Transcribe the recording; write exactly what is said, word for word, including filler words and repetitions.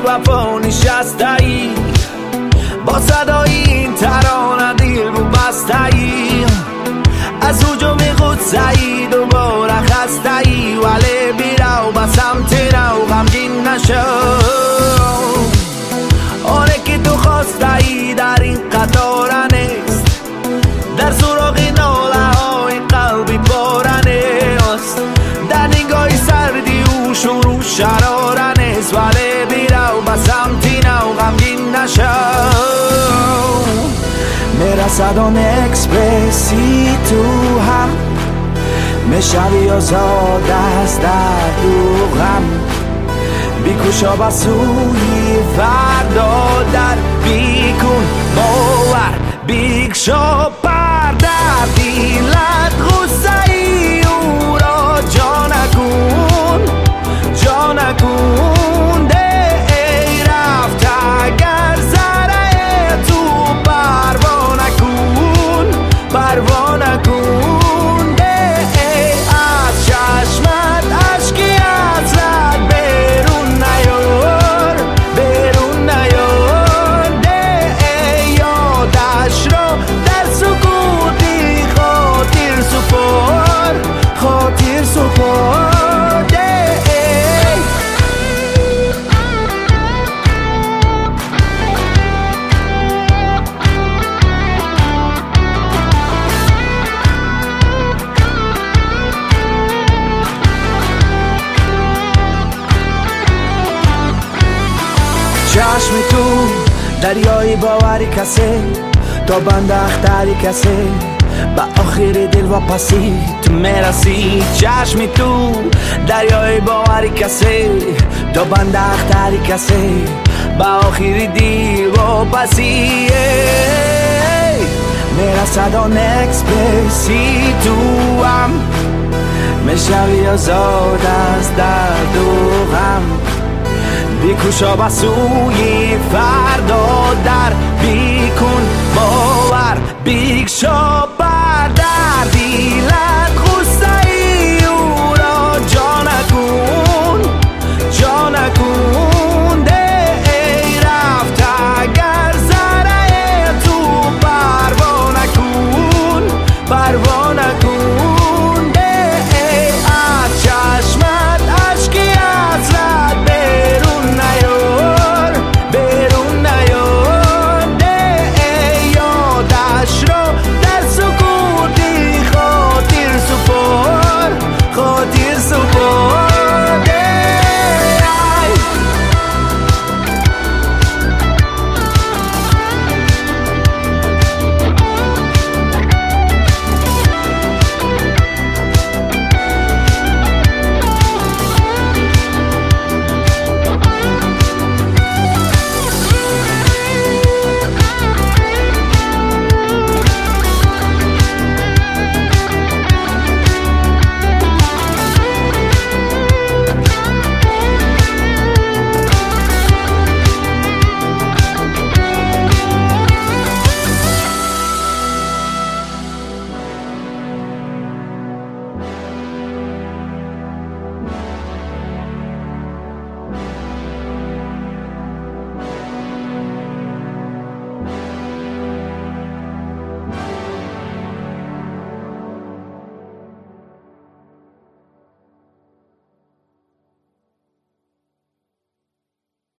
وفا نشسته‌ای، با صدای این ترانه دل رو بسته‌ای، از اوجو میخود سعی دوباره خسته‌ای، ولی بیرو به سمت نو غمگین نشو. آنه که تو خواسته‌ای در این قطار نیست، در سراغ ناله های قلبی پاره نیست، در نگاه سردی او شروع شراره نیست، ولی بیرو به سمت نو غمگین نشو. میرسد آن اکسپرسی تو هم، میشوی آزاد از درد و غم، بیکوشا به سوی فردا در بیکن باور، بیکشا پر در دیلت غصه ای او را جا نکن، جا نکن. ده ای رفت اگر زره تو پروا نکن، پروا نکن. ده ای از چشمت اشکی حسرت بیرون نیار، بیرون نیار. ده ای یادش را در سکوتی خاطر سپار، خاطر سپار. چشم تو دریای باوری کسی، تا بند اختری کسی، به آخر دل و پسی تو میرسی. چشم تو دریای باوری کسی، تا بند اختری کسی، به آخر دل و پسی. میرسد آن اکسپرسی تو هم، میشوی آزاد از درد و غم، بیکوشا به سوی فردا در بیکن باور، بیکشا بر در دیلم.